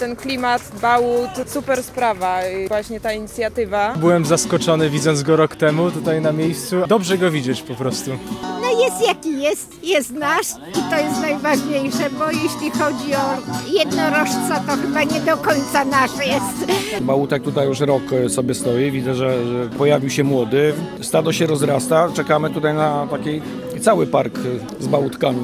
ten klimat, bałut, super sprawa i właśnie ta inicjatywa. Byłem zaskoczony, widząc go rok temu tutaj na miejscu. Dobrze go widzieć po prostu. No jest jaki jest nasz i to jest najważniejsze, bo jeśli chodzi o jednorożca, to chyba nie do końca nasz jest. Bałutek tutaj już rok sobie stoi, widzę, że pojawił się młody, stado się rozrasta, czekamy tutaj na taki cały park z bałutkami.